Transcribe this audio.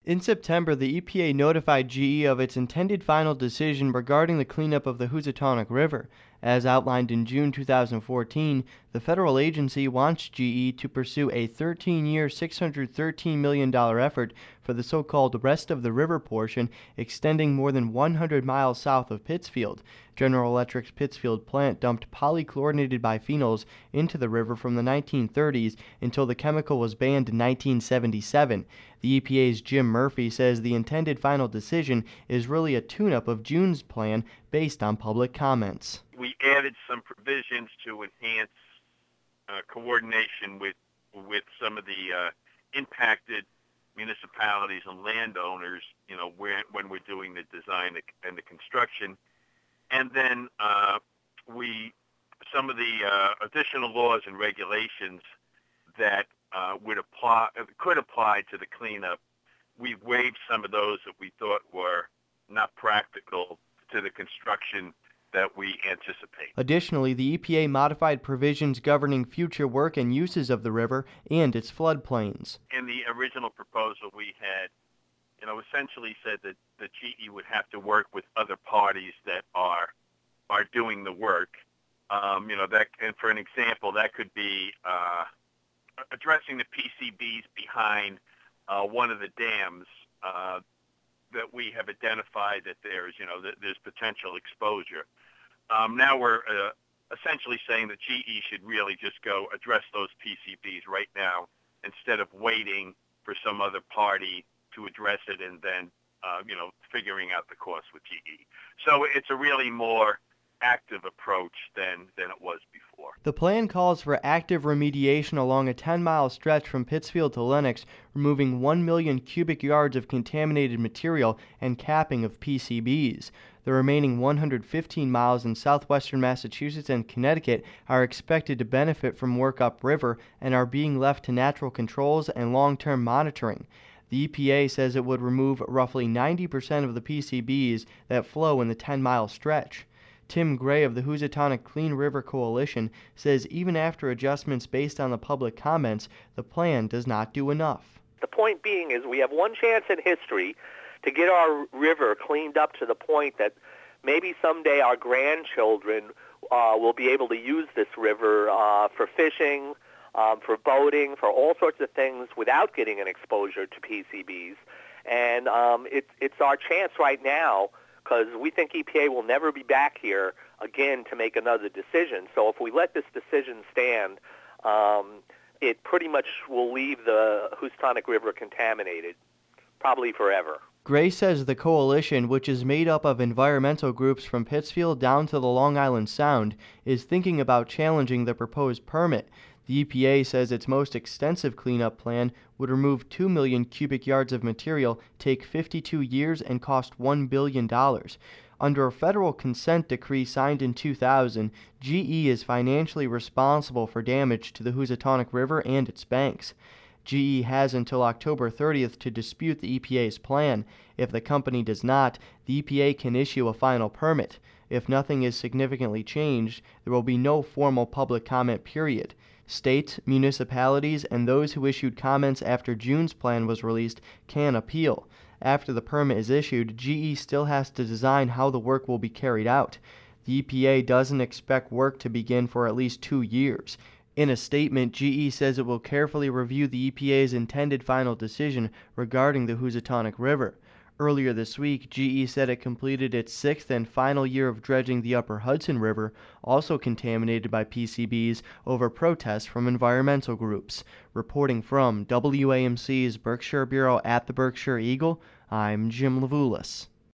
In September, the EPA notified GE of its intended final decision regarding the cleanup of the Housatonic River. As outlined in June 2014, the federal agency wants GE to pursue a 13-year, $613 million effort for the so-called rest of the river portion, extending more than 100 miles south of Pittsfield. General Electric's Pittsfield plant dumped polychlorinated biphenyls into the river from the 1930s until the chemical was banned in 1977. The EPA's Jim Murphy says the intended final decision is really a tune-up of June's plan based on public comments. We added some provisions to enhance coordination with some of the impacted municipalities and landowners, when we're doing the design and the construction. And then some of the additional laws and regulations that could apply to the cleanup, we waived some of those that we thought were not practical to the construction that we anticipate. Additionally, the EPA modified provisions governing future work and uses of the river and its floodplains. In the original proposal, we had, essentially said that the GE would have to work with other parties that are doing the work. That, and for an example, that could be addressing the PCBs behind one of the dams that we have identified that there's potential exposure. Now we're essentially saying that GE should really just go address those PCBs right now instead of waiting for some other party to address it and then, figuring out the cost with GE. So it's a really more active approach than it was before. The plan calls for active remediation along a 10-mile stretch from Pittsfield to Lenox, removing 1 million cubic yards of contaminated material and capping of PCBs. The remaining 115 miles in southwestern Massachusetts and Connecticut are expected to benefit from work upriver and are being left to natural controls and long-term monitoring. The EPA says it would remove roughly 90% of the PCBs that flow in the 10-mile stretch. Tim Gray of the Housatonic Clean River Coalition says even after adjustments based on the public comments, the plan does not do enough. The point being is we have one chance in history to get our river cleaned up to the point that maybe someday our grandchildren will be able to use this river for fishing, for boating, for all sorts of things without getting an exposure to PCBs. And it's our chance right now, because we think EPA will never be back here again to make another decision. So if we let this decision stand, it pretty much will leave the Housatonic River contaminated, probably forever. Gray says the coalition, which is made up of environmental groups from Pittsfield down to the Long Island Sound, is thinking about challenging the proposed permit. The EPA says its most extensive cleanup plan would remove 2 million cubic yards of material, take 52 years, and cost $1 billion. Under a federal consent decree signed in 2000, GE is financially responsible for damage to the Housatonic River and its banks. GE has until October 30th to dispute the EPA's plan. If the company does not, the EPA can issue a final permit. If nothing is significantly changed, there will be no formal public comment period. States, municipalities, and those who issued comments after June's plan was released can appeal. After the permit is issued, GE still has to design how the work will be carried out. The EPA doesn't expect work to begin for at least 2 years. In a statement, GE says it will carefully review the EPA's intended final decision regarding the Housatonic River. Earlier this week, GE said it completed its 6th and final year of dredging the upper Hudson River, also contaminated by PCBs, over protests from environmental groups. Reporting from WAMC's Berkshire Bureau at the Berkshire Eagle, I'm Jim Levulis.